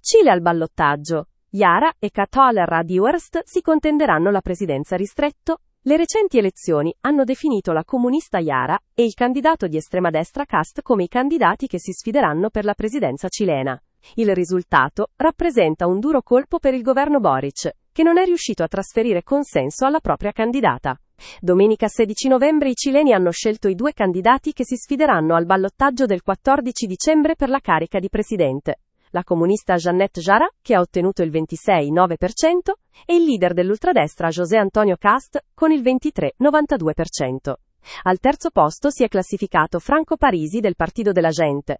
Cile al ballottaggio. Yara e Cathal Radhouest si contenderanno la presidenza ristretto. Le recenti elezioni hanno definito la comunista Yara e il candidato di estrema destra Kast come i candidati che si sfideranno per la presidenza cilena. Il risultato rappresenta un duro colpo per il governo Boric, che non è riuscito a trasferire consenso alla propria candidata. Domenica 16 novembre i cileni hanno scelto i due candidati che si sfideranno al ballottaggio del 14 dicembre per la carica di presidente. La comunista Jeannette Jara, che ha ottenuto il 26,9%, e il leader dell'ultradestra José Antonio Kast, con il 23,92%. Al terzo posto si è classificato Franco Parisi del Partido della Gente,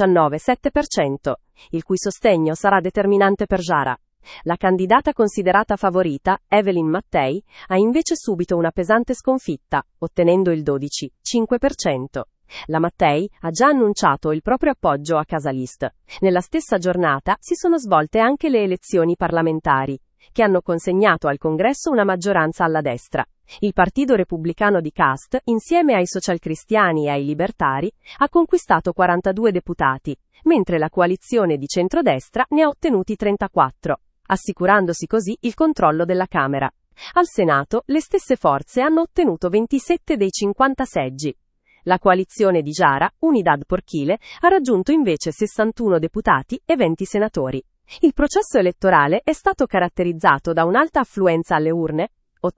19,7%, il cui sostegno sarà determinante per Jara. La candidata considerata favorita, Evelyn Mattei, ha invece subito una pesante sconfitta, ottenendo il 12,5%. La Mattei ha già annunciato il proprio appoggio a Casalist. Nella stessa giornata si sono svolte anche le elezioni parlamentari, che hanno consegnato al Congresso una maggioranza alla destra. Il Partito Repubblicano di Kast, insieme ai socialcristiani e ai libertari, ha conquistato 42 deputati, mentre la coalizione di centrodestra ne ha ottenuti 34, assicurandosi così il controllo della Camera. Al Senato, le stesse forze hanno ottenuto 27 dei 50 seggi. La coalizione di Jara, Unidad por Chile, ha raggiunto invece 61 deputati e 20 senatori. Il processo elettorale è stato caratterizzato da un'alta affluenza alle urne,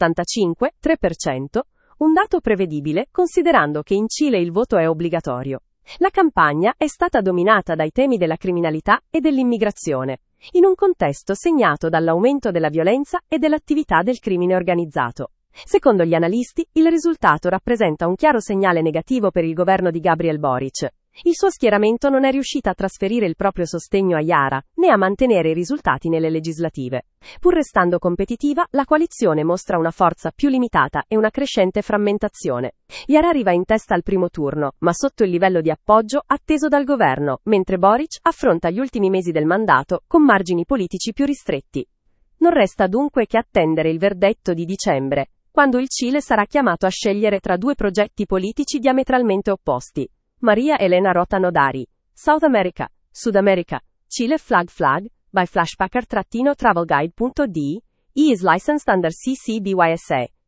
85,3%, un dato prevedibile considerando che in Cile il voto è obbligatorio. La campagna è stata dominata dai temi della criminalità e dell'immigrazione, in un contesto segnato dall'aumento della violenza e dell'attività del crimine organizzato. Secondo gli analisti, il risultato rappresenta un chiaro segnale negativo per il governo di Gabriel Boric. Il suo schieramento non è riuscito a trasferire il proprio sostegno a Yara, né a mantenere i risultati nelle legislative. Pur restando competitiva, la coalizione mostra una forza più limitata e una crescente frammentazione. Yara arriva in testa al primo turno, ma sotto il livello di appoggio atteso dal governo, mentre Boric affronta gli ultimi mesi del mandato con margini politici più ristretti. Non resta dunque che attendere il verdetto di dicembre, quando il Cile sarà chiamato a scegliere tra due progetti politici diametralmente opposti. Maria Elena Rota Nodari. South America, Sud America, Chile Flag, by Flashpacker-travelguide.de, E is licensed under CC BY SA.